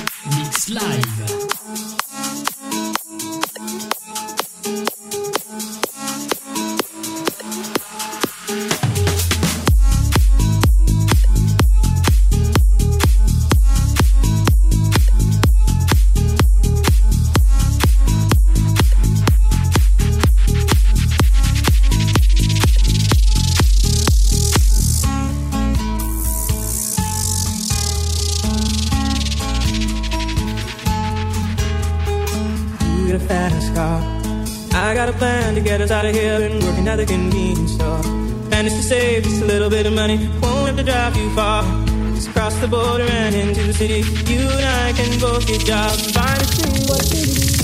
Mix Live. Get us out of here and working at the convenience store. And it's to save just a little bit of money. Won't have to drive too far. Just cross the border and into the city. You and I can both get jobs and find a thing what it is.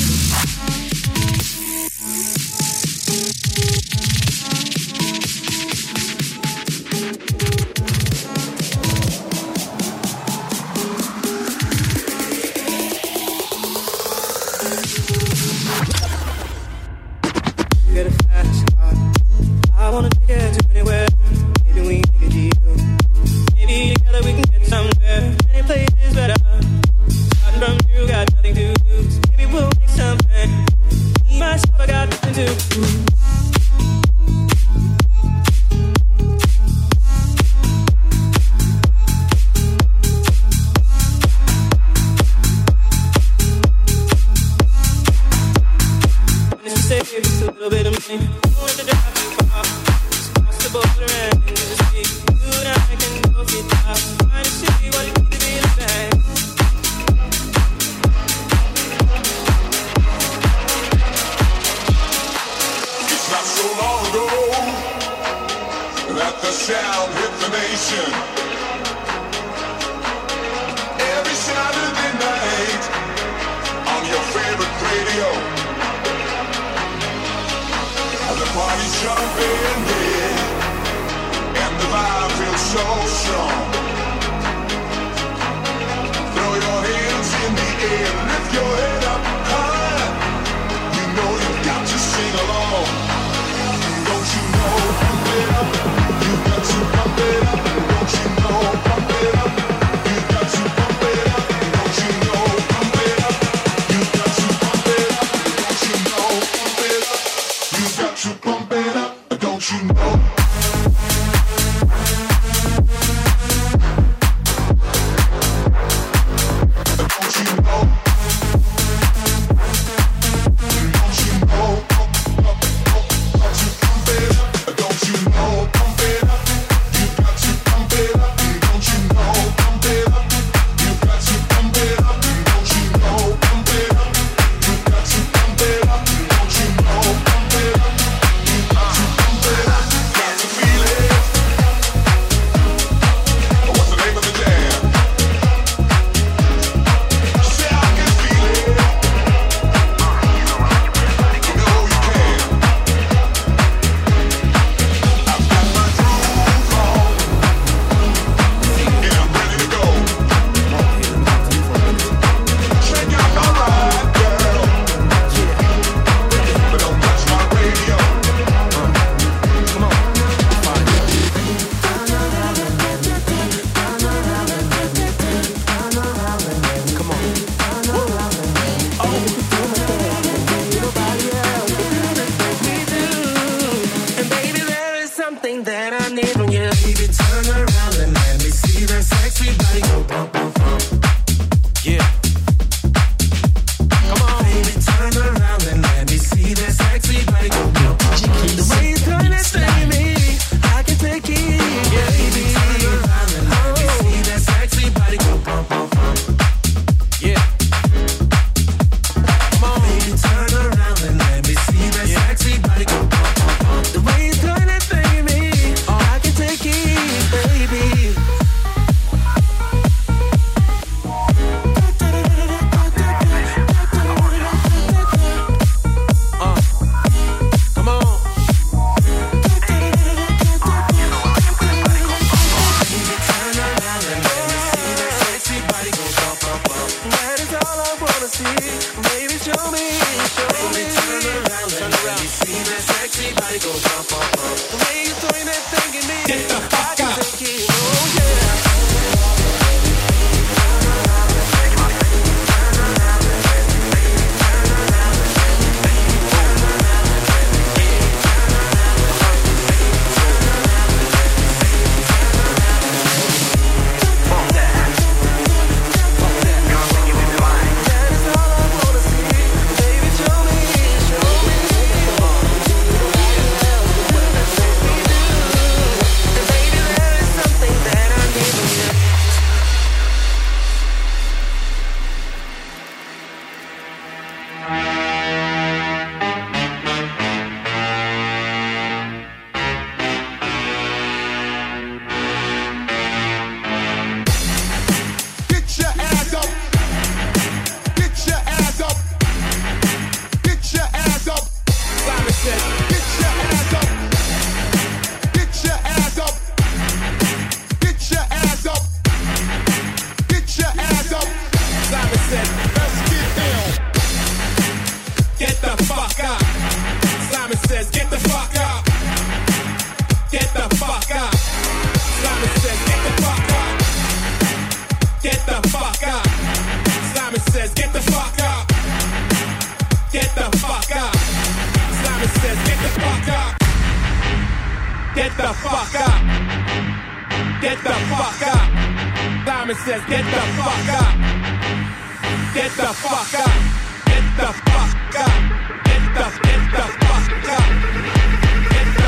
fuck up. Simon says, get the fuck up. Get the fuck up. Simon says, get the fuck up. Get the fuck up. Simon says, get the fuck up. Get the fuck up. Get the fuck up. Simon says, get the fuck up. Get the fuck up. Get the fuck up. Get the fuck up. Get the fuck up. Get the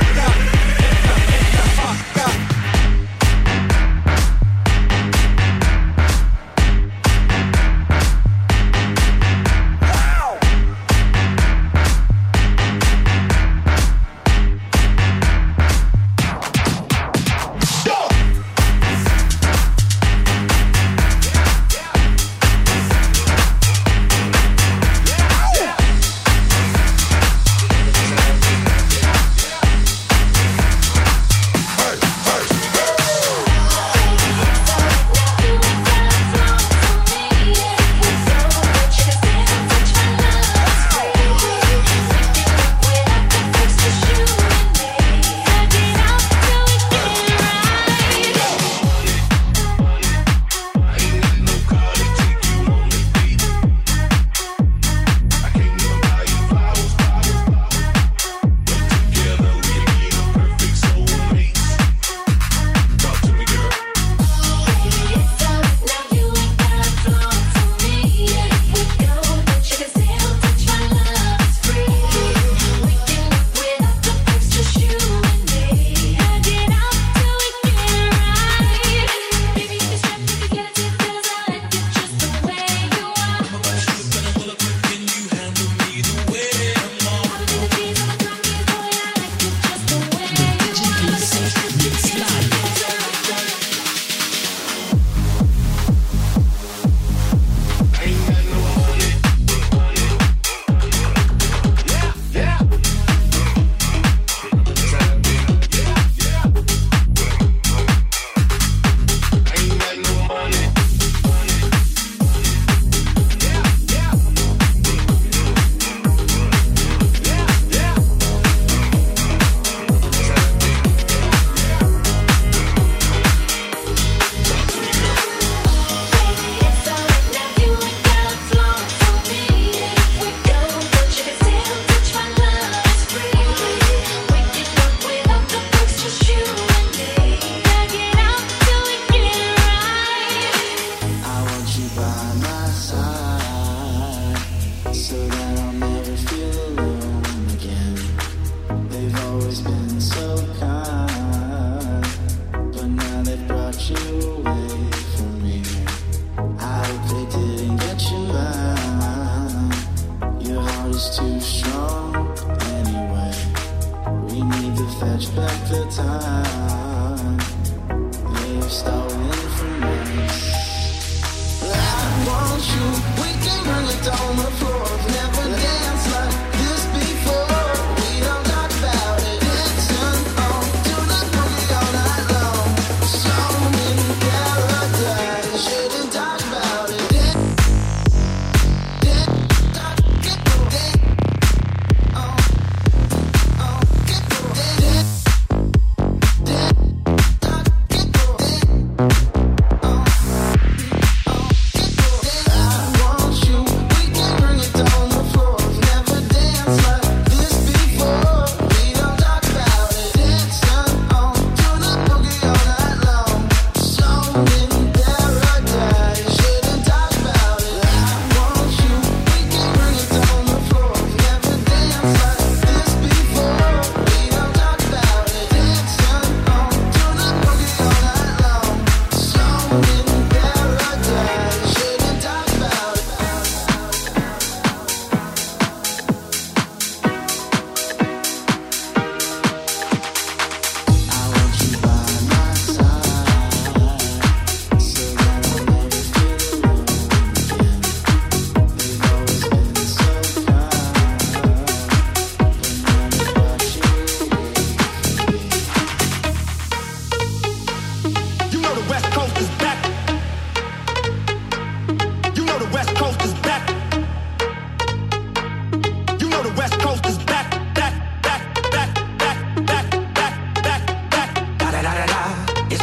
fuck up.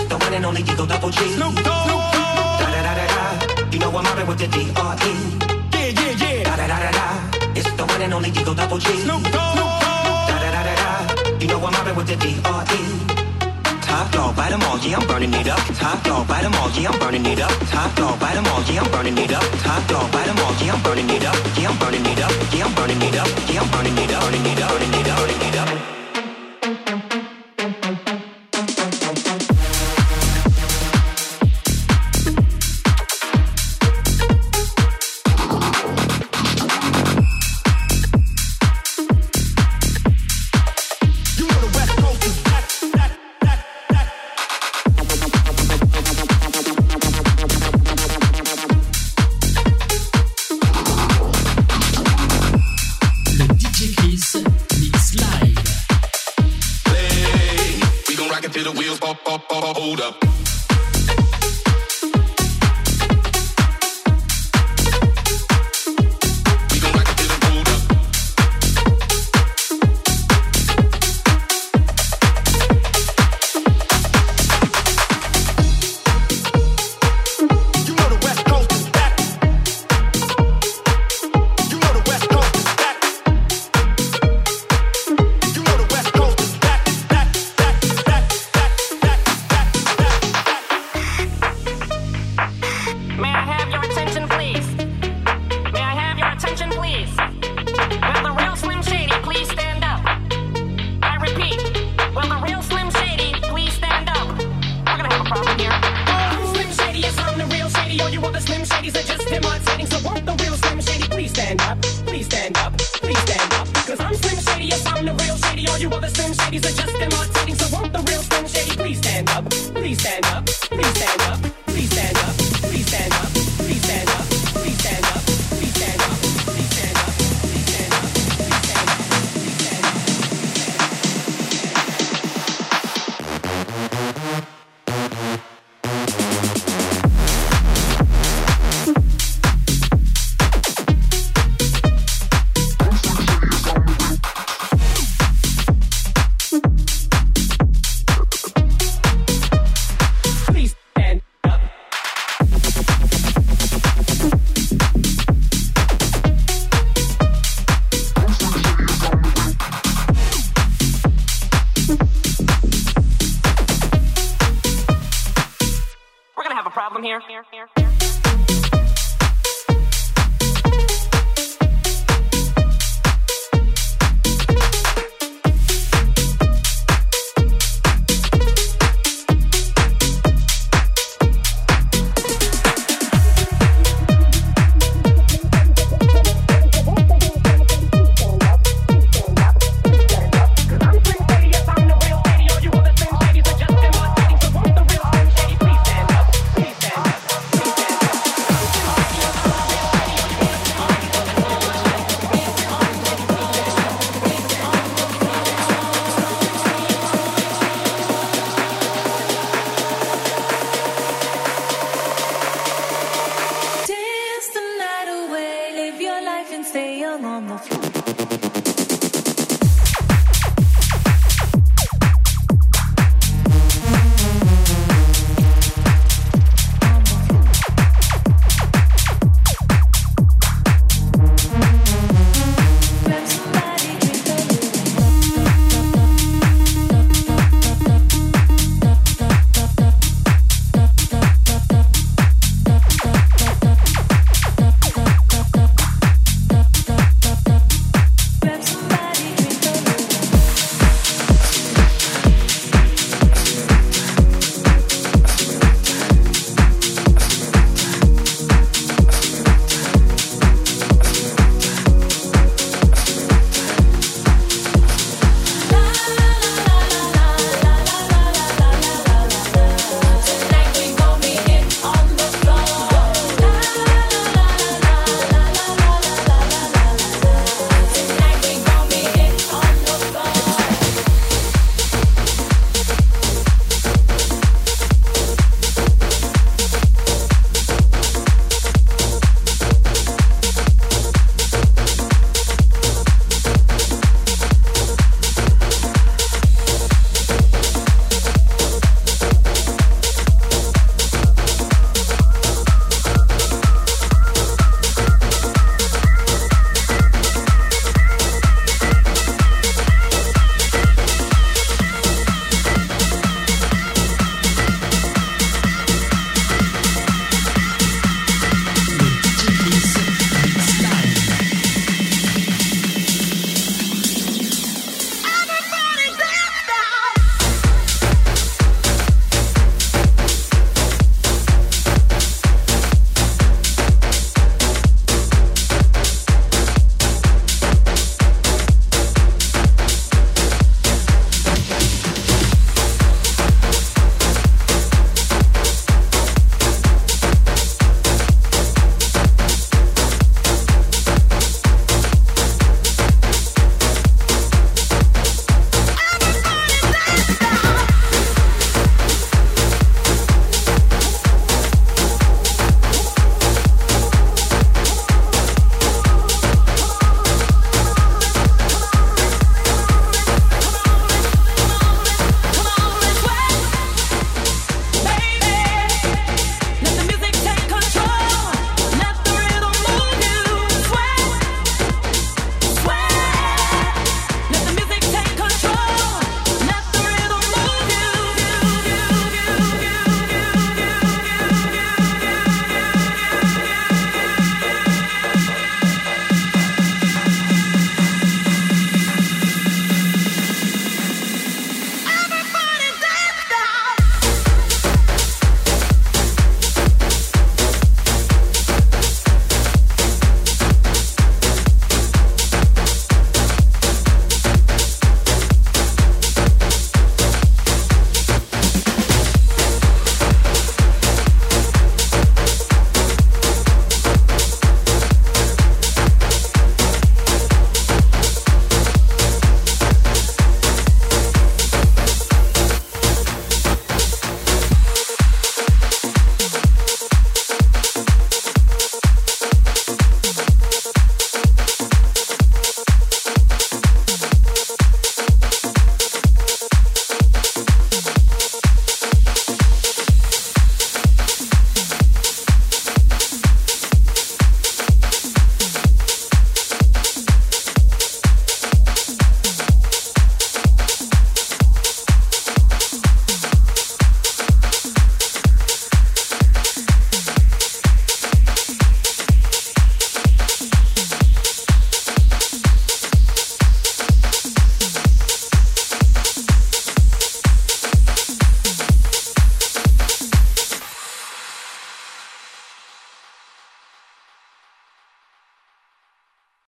the one and only Eagle Double G. Snoop Dogg. Da da da da da. You know I'm mobbing with the D.R.E. Yeah, yeah, yeah. Da da da da da. It's the one and only Eagle Double G. Snoop Dogg. Da da da da da. You know I'm mobbing with the D.R.E. Top dog, bite them all, yeah, I'm burning it up. Top dog, bite them all, yeah, I'm burning it up. Top dog, bite them all, yeah, I'm burning it up. Top dog, bite them all, yeah, I'm burning it up. Yeah, I'm burning it up. Yeah, I'm burning it up. Yeah, I'm burning it up. Burning it up. Burning it up. Burning it up. Hold up. Problem here.